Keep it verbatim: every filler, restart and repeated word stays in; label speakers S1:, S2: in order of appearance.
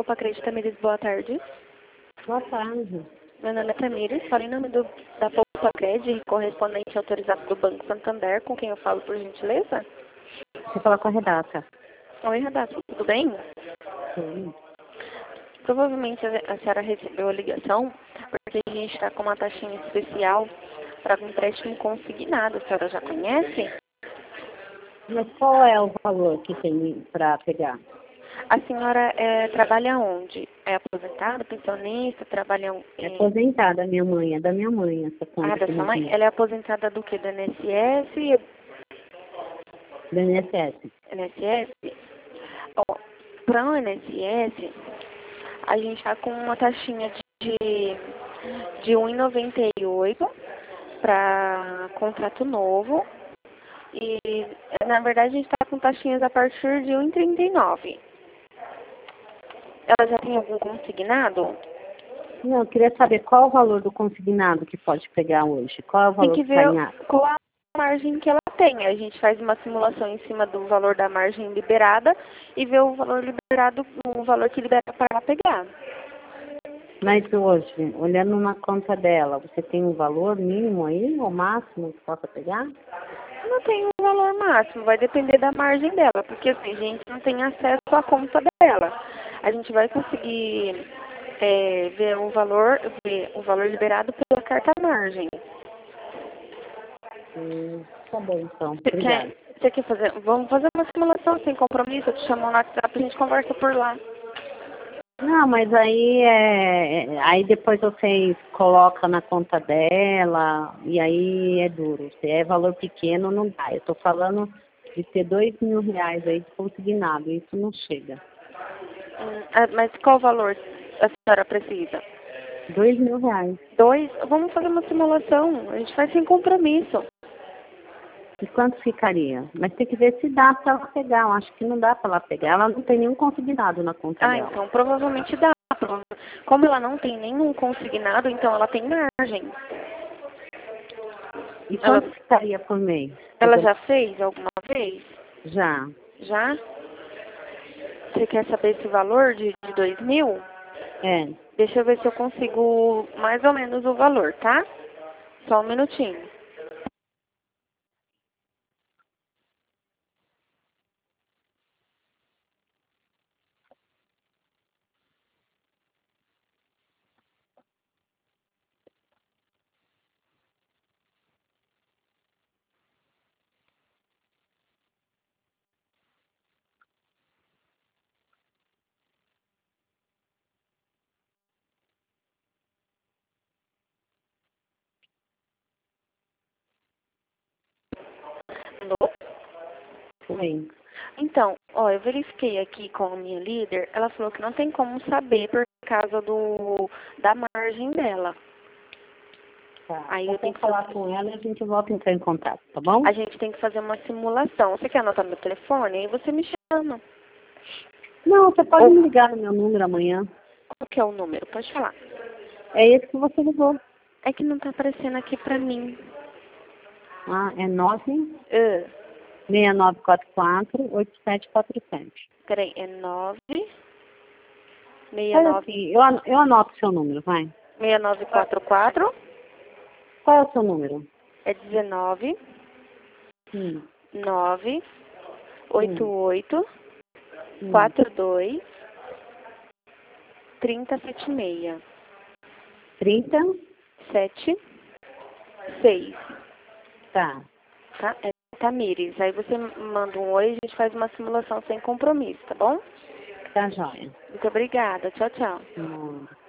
S1: Poupa-Crédito Tamires, boa tarde.
S2: Boa tarde.
S1: Meu nome é Tamires, falo em nome do, da Poupa-Crédito, correspondente autorizado do Banco Santander, com quem eu falo, por gentileza.
S2: Você fala com a Renata.
S1: Oi, Renata, tudo bem?
S2: Sim.
S1: Provavelmente a, a senhora recebeu a ligação, porque a gente está com uma taxinha especial para um empréstimo consignado. A senhora já conhece?
S2: Mas qual é o valor que tem para pegar?
S1: A senhora é, trabalha onde? É aposentada, pensionista, trabalha
S2: É
S1: em...
S2: aposentada, minha mãe, é da minha mãe essa conta.
S1: Ah, da
S2: que
S1: sua
S2: nós
S1: mãe?
S2: temos.
S1: Ela é aposentada do quê? Do I N S S?
S2: Do I N S S.
S1: I N S S? Ó, para o I N S S, a gente está com uma taxinha de, de um real e noventa e oito centavos para contrato novo. E, na verdade, a gente está com taxinhas a partir de um real e trinta e nove centavos. Ela já tem algum consignado?
S2: Não, eu queria saber qual o valor do consignado que pode pegar hoje. Qual é o
S1: Tem
S2: valor
S1: que
S2: que está
S1: ver
S2: em ato?
S1: qual a margem que ela tem. A gente faz uma simulação em cima do valor da margem liberada e vê o valor liberado, o valor que libera para ela pegar.
S2: Mas hoje, olhando na conta dela, você tem um valor mínimo aí, ou máximo que possa pegar?
S1: Não tem um valor máximo, vai depender da margem dela, porque assim, a gente não tem acesso à conta dela. A gente vai conseguir é, ver o valor, ver o valor liberado pela carta margem.
S2: Hum, tá bom, então.
S1: Você
S2: Obrigada.
S1: quer, você quer fazer? Vamos fazer uma simulação sem compromisso, eu te chamo no WhatsApp e a gente conversa por lá.
S2: Não, mas aí é, aí depois vocês colocam na conta dela e aí é duro. Se é valor pequeno, não dá. Eu tô falando de ter dois mil reais aí de consignado, isso não chega.
S1: Hum, ah, mas qual valor a senhora precisa?
S2: Dois mil reais.
S1: Dois? Vamos fazer uma simulação, a gente faz sem compromisso.
S2: E quanto ficaria? Mas tem que ver se dá para ela pegar. Eu acho que não dá para ela pegar. Ela não tem nenhum consignado na conta
S1: Ah,
S2: dela.
S1: então provavelmente dá. Como ela não tem nenhum consignado, então ela tem margem.
S2: E
S1: Ela,
S2: quanto ficaria por mês?
S1: ela já fez alguma vez?
S2: Já.
S1: Já? Você quer saber esse valor de, de dois mil?
S2: É.
S1: Deixa eu ver se eu consigo mais ou menos o valor, tá? Só um minutinho. Alô?
S2: Oi.
S1: Então, ó, eu verifiquei aqui com a minha líder, ela falou que não tem como saber por causa do da margem dela.
S2: Tá.
S1: Aí
S2: Eu
S1: eu
S2: vou
S1: tenho que
S2: falar
S1: fazer,
S2: com ela e a gente volta a entrar em contato, tá bom?
S1: a gente tem que fazer uma simulação. Você quer anotar meu telefone? Aí você me chama.
S2: Não, você pode
S1: Ou
S2: me ligar no meu número amanhã.
S1: qual que é o número? Pode falar.
S2: É esse que você ligou.
S1: É que não tá aparecendo aqui pra mim.
S2: Ah, é nove
S1: Uh,
S2: seis nove quatro quatro oito sete quatro sete.
S1: peraí, é nove seis
S2: Faz
S1: nove
S2: assim, eu, an- eu anoto o seu número, vai.
S1: seis nove quatro quatro
S2: Qual é o seu número?
S1: é dezenove
S2: Hum,
S1: nove oito
S2: hum,
S1: oito
S2: hum.
S1: quatro dois trinta setenta e seis.
S2: trinta?
S1: Sete seis,
S2: Tá.
S1: tá? É Tamires. Aí você manda um oi e a gente faz uma simulação sem compromisso, tá bom?
S2: Tá joia.
S1: Muito obrigada. Tchau, tchau.
S2: Hum.